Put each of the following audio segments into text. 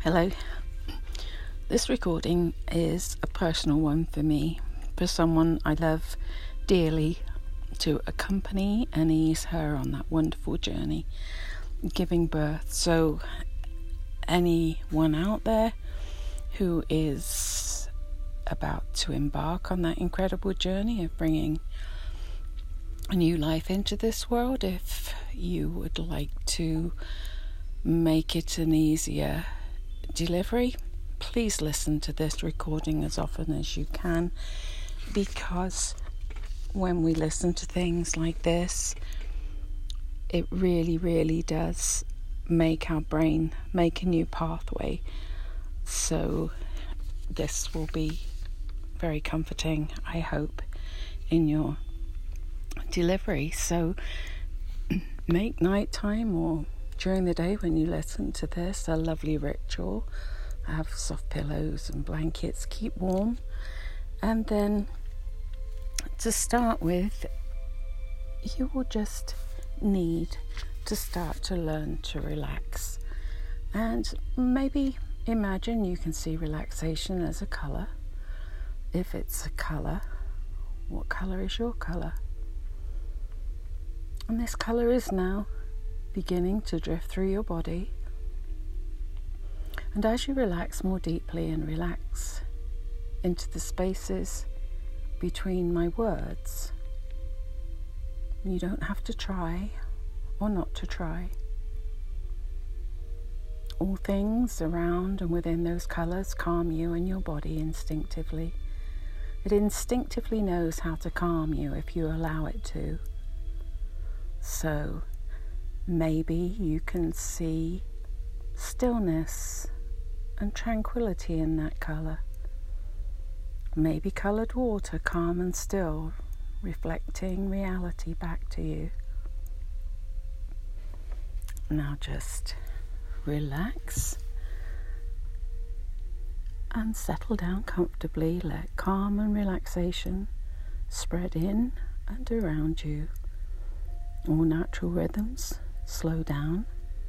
Hello. This recording is a personal one for me, for someone I love dearly, to accompany and ease her on that wonderful journey, giving birth. So anyone out there who is about to embark on that incredible journey of bringing a new life into this world, if you would like to make it an easier delivery, please listen to this recording as often as you can, because when we listen to things like this, it really does make our brain make a new pathway. So this will be very comforting, I hope, in your delivery. So make nighttime or during the day when you listen to this a lovely ritual. Have soft pillows and blankets, keep warm, and then to start with, you will just need to start to learn to relax. And maybe imagine you can see relaxation as a colour. If it's a colour, what colour is your colour? And this colour is now beginning to drift through your body. And as you relax more deeply and relax into the spaces between my words, you don't have to try or not to try. All things around and within those colours calm you and your body instinctively. It instinctively knows how to calm you if you allow it to. So maybe you can see stillness and tranquility in that colour. Maybe coloured water, calm and still, reflecting reality back to you. Now just relax and settle down comfortably. Let calm and relaxation spread in and around you. All natural rhythms slow down.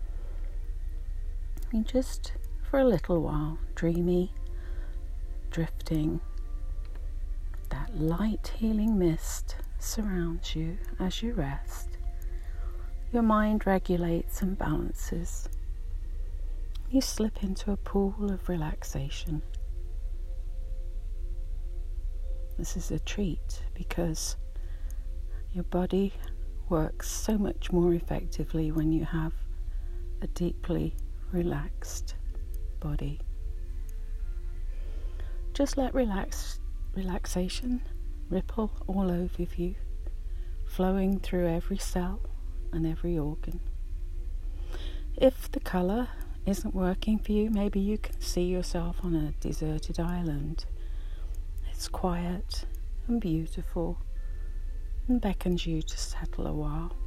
And just for a little while, dreamy, drifting, that light healing mist surrounds you as you rest. Your mind regulates and balances. You slip into a pool of relaxation. This is a treat because your body works so much more effectively when you have a deeply relaxed body. Just let relaxation ripple all over you, flowing through every cell and every organ. If the colour isn't working for you, maybe you can see yourself on a deserted island. It's quiet and beautiful and beckons you to settle a while.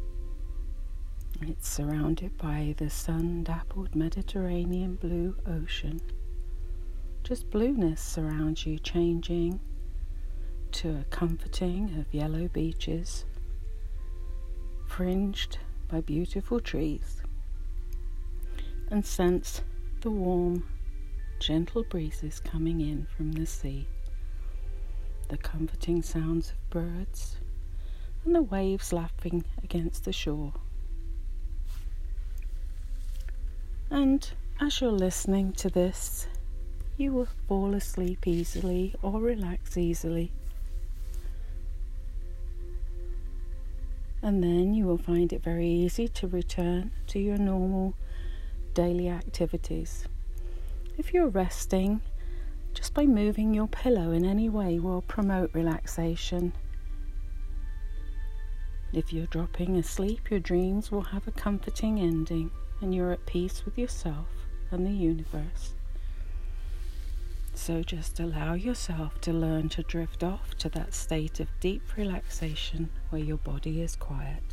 It's surrounded by the sun-dappled Mediterranean blue ocean. Just blueness surrounds you, changing to a comforting of yellow beaches, fringed by beautiful trees, and sense the warm, gentle breezes coming in from the sea, the comforting sounds of birds, and the waves lapping against the shore. And as you're listening to this, you will fall asleep easily or relax easily. And then you will find it very easy to return to your normal daily activities. If you're resting, just by moving your pillow in any way will promote relaxation. If you're dropping asleep, your dreams will have a comforting ending and you're at peace with yourself and the universe. So just allow yourself to learn to drift off to that state of deep relaxation where your body is quiet.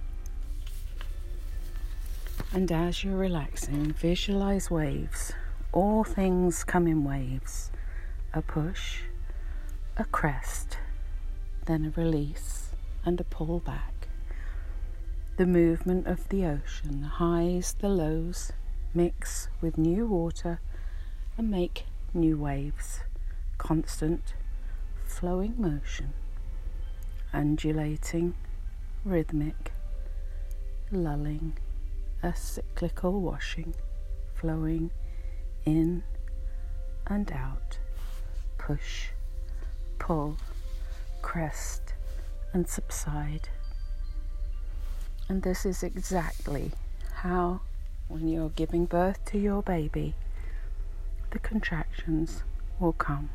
And as you're relaxing, visualize waves. All things come in waves. A push, a crest, then a release and a pull back. The movement of the ocean, the highs, the lows, mix with new water and make new waves. Constant flowing motion, undulating, rhythmic, lulling, a cyclical washing, flowing in and out, push, pull, crest and subside. And this is exactly how, when you're giving birth to your baby, the contractions will come.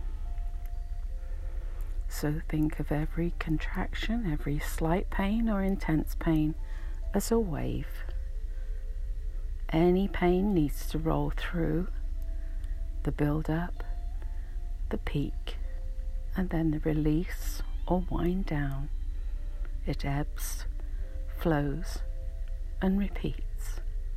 So think of every contraction, every slight pain or intense pain as a wave. Any pain needs to roll through the build-up, the peak, and then the release or wind down. It ebbs, flows, and repeats.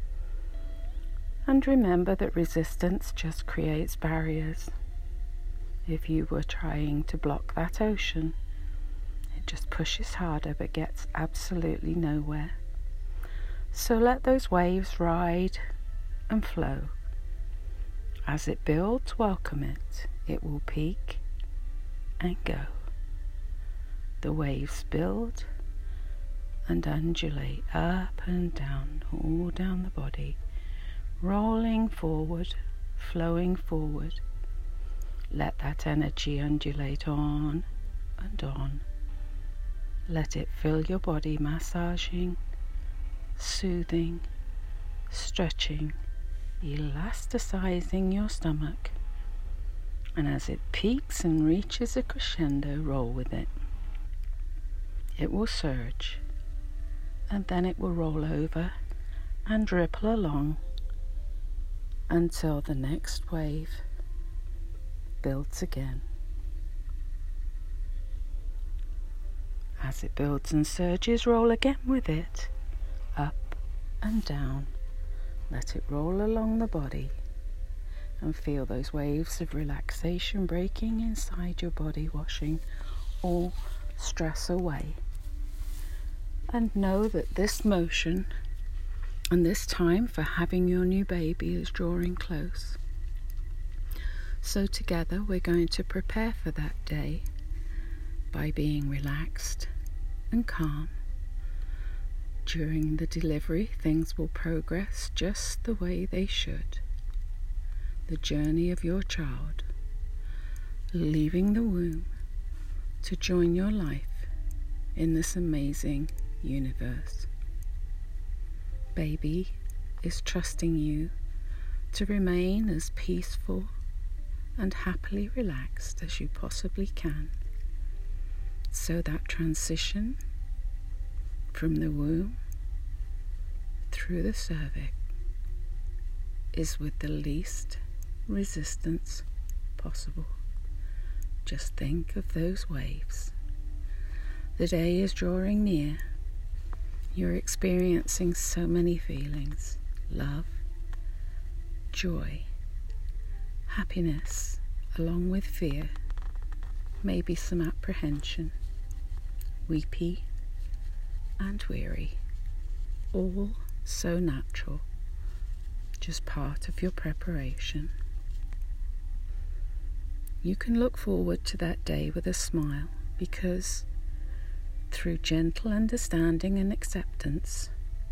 And remember that resistance just creates barriers. If you were trying to block that ocean, it just pushes harder but gets absolutely nowhere. So let those waves ride and flow. As it builds, welcome it. It will peak and go. The waves build and undulate up and down, all down the body, rolling forward, flowing forward. Let that energy undulate on and on. Let it fill your body, massaging, soothing, stretching, elasticizing your stomach. And as it peaks and reaches a crescendo, roll with it. It will surge, and then it will roll over and ripple along until the next wave builds again. As it builds and surges, roll again with it, up and down. Let it roll along the body and feel those waves of relaxation breaking inside your body, washing all stress away. And know that this motion and this time for having your new baby is drawing close. So together we're going to prepare for that day by being relaxed and calm. During the delivery, things will progress just the way they should. The journey of your child, leaving the womb to join your life in this amazing universe. Baby is trusting you to remain as peaceful and happily relaxed as you possibly can, so that transition from the womb through the cervix is with the least resistance possible. Just think of those waves. The day is drawing near. You're experiencing so many feelings: love, joy, happiness, along with fear, maybe some apprehension, weepy and weary, all so natural, just part of your preparation. You can look forward to that day with a smile, because through gentle understanding and acceptance,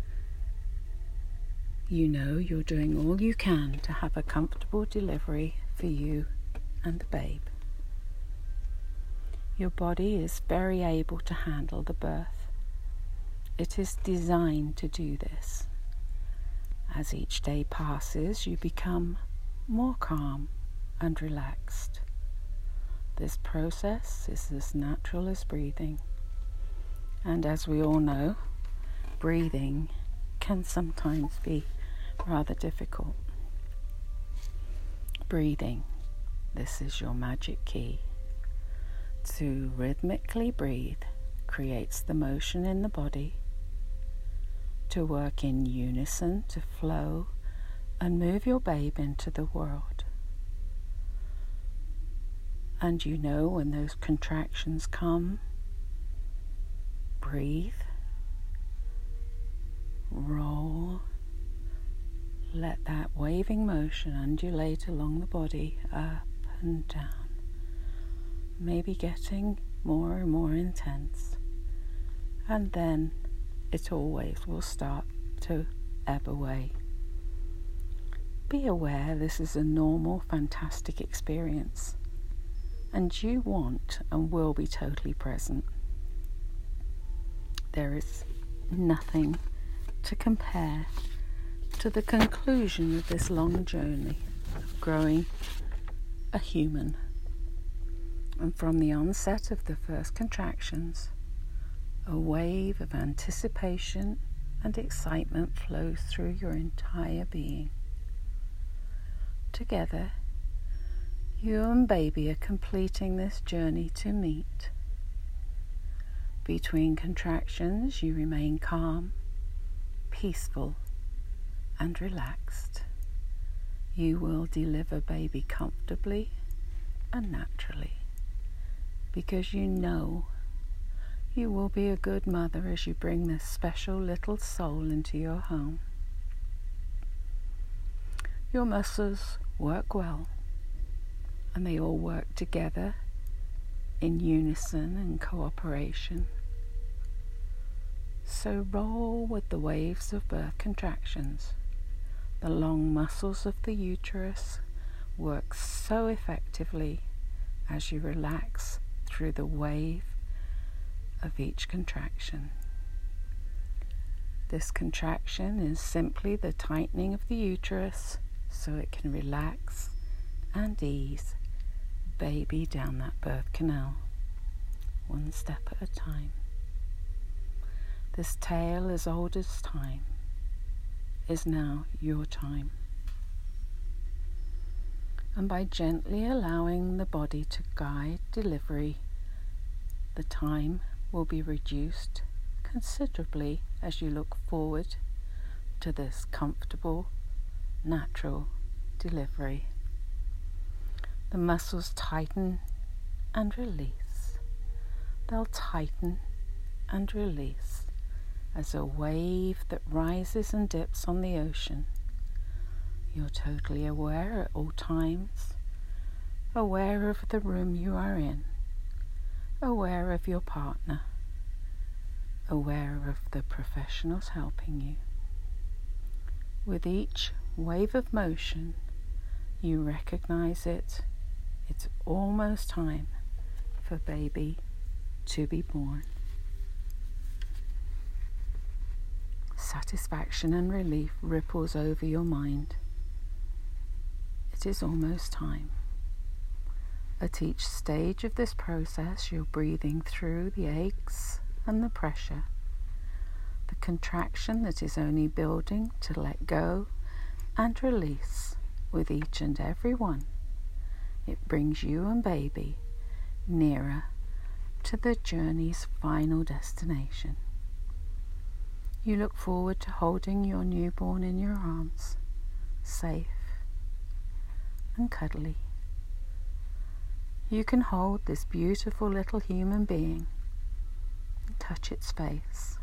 you know you're doing all you can to have a comfortable delivery for you and the babe. Your body is very able to handle the birth. It is designed to do this. As each day passes, you become more calm and relaxed. This process is as natural as breathing. And as we all know, breathing can sometimes be rather difficult. Breathing, this is your magic key. To rhythmically breathe creates the motion in the body, to work in unison, to flow and move your babe into the world. And you know when those contractions come, breathe, roll, let that waving motion undulate along the body, up and down, maybe getting more and more intense, and then it always will start to ebb away. Be aware this is a normal, fantastic experience, and you want and will be totally present. There is nothing to compare to the conclusion of this long journey of growing a human. And from the onset of the first contractions, a wave of anticipation and excitement flows through your entire being. Together, you and baby are completing this journey to meet. Between contractions, you remain calm, peaceful, and relaxed. You will deliver baby comfortably and naturally, because you know you will be a good mother as you bring this special little soul into your home. Your muscles work well, and they all work together in unison and cooperation. So roll with the waves of birth contractions. The long muscles of the uterus work so effectively as you relax through the wave of each contraction. This contraction is simply the tightening of the uterus so it can relax and ease baby down that birth canal, one step at a time. This tale as old as time is now your time. And by gently allowing the body to guide delivery, the time will be reduced considerably as you look forward to this comfortable, natural delivery. The muscles tighten and release. They'll tighten and release as a wave that rises and dips on the ocean. You're totally aware at all times, aware of the room you are in, aware of your partner, aware of the professionals helping you. With each wave of motion, you recognize it's almost time for baby to be born. Satisfaction and relief ripples over your mind. It is almost time. At each stage of this process, you're breathing through the aches and the pressure, the contraction that is only building to let go and release with each and every one. It brings you and baby nearer to the journey's final destination. You look forward to holding your newborn in your arms, safe and cuddly. You can hold this beautiful little human being and touch its face.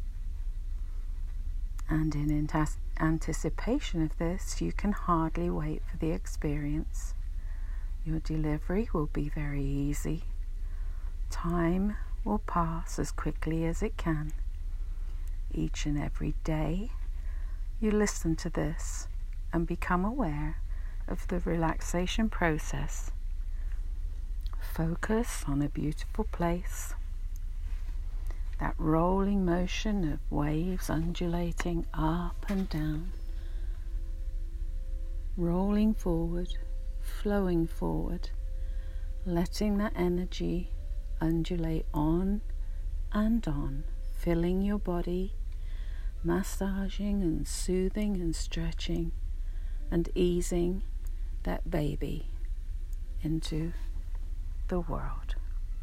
And in anticipation of this, you can hardly wait for the experience. Your delivery will be very easy. Time will pass as quickly as it can. Each and every day, you listen to this and become aware of the relaxation process. Focus on a beautiful place, that rolling motion of waves undulating up and down, rolling forward, flowing forward, letting that energy undulate on and on, filling your body, massaging and soothing and stretching and easing that baby into the world.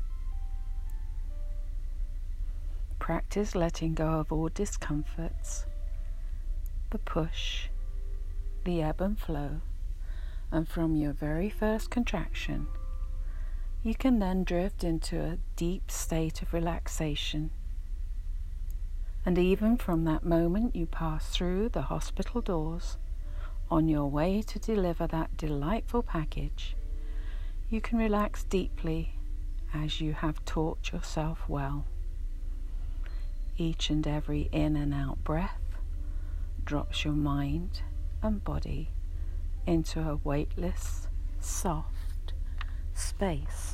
Practice letting go of all discomforts, the push, the ebb and flow, and from your very first contraction, you can then drift into a deep state of relaxation. And even from that moment you pass through the hospital doors, On your way to deliver that delightful package, you can relax deeply as you have taught yourself well. Each and every in and out breath drops your mind and body into a weightless, soft space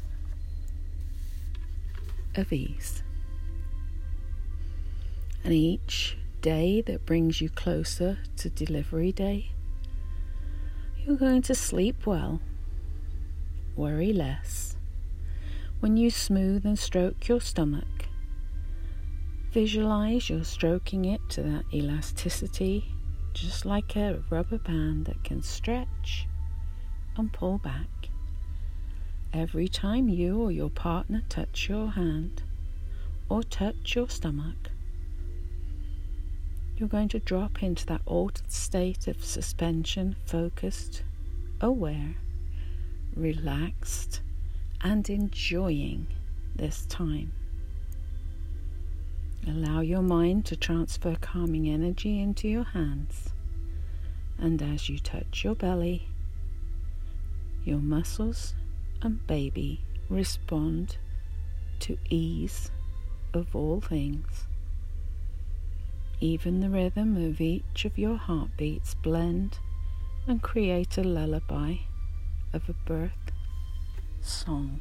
of ease. And each day that brings you closer to delivery day, you're going to sleep well, worry less. When you smooth and stroke your stomach, visualize you're stroking it to that elasticity, just like a rubber band that can stretch and pull back. Every time you or your partner touch your hand or touch your stomach, you're going to drop into that altered state of suspension, focused, aware, relaxed, and enjoying this time. Allow your mind to transfer calming energy into your hands, and as you touch your belly, your muscles and baby respond to ease of all things. Even the rhythm of each of your heartbeats blend and create a lullaby of a birth song.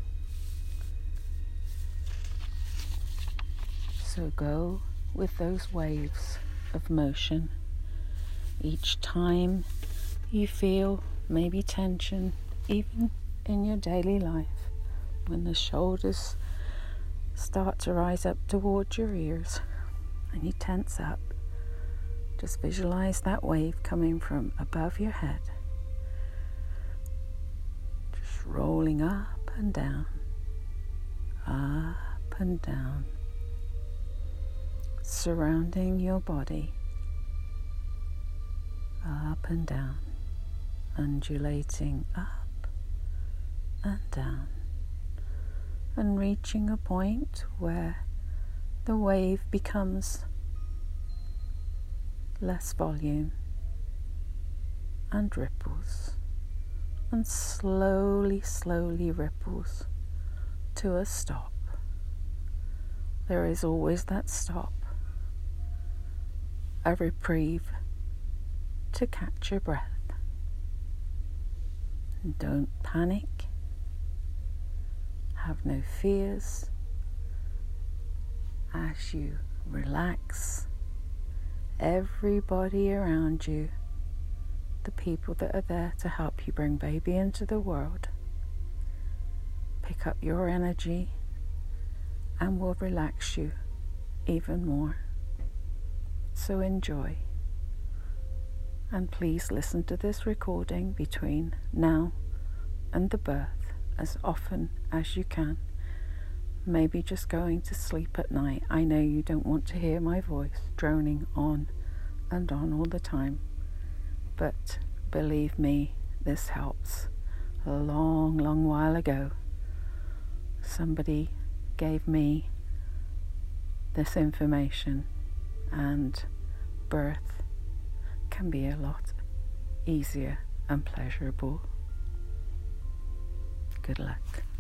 So go with those waves of motion. Each time you feel maybe tension, even in your daily life, when the shoulders start to rise up towards your ears and you tense up, just visualize that wave coming from above your head, just rolling up and down, surrounding your body, up and down, undulating up and down, and reaching a point where the wave becomes less volume and ripples, and slowly ripples to a stop. There is always that stop, a reprieve to catch your breath. Don't panic, have no fears. As you relax, everybody around you, the people that are there to help you bring baby into the world, pick up your energy and will relax you even more. So enjoy, and please listen to this recording between now and the birth as often as you can. Maybe just going to sleep at night. I know you don't want to hear my voice droning on and on all the time, but believe me, this helps. A long while ago, somebody gave me this information, and birth can be a lot easier and pleasurable. Good luck.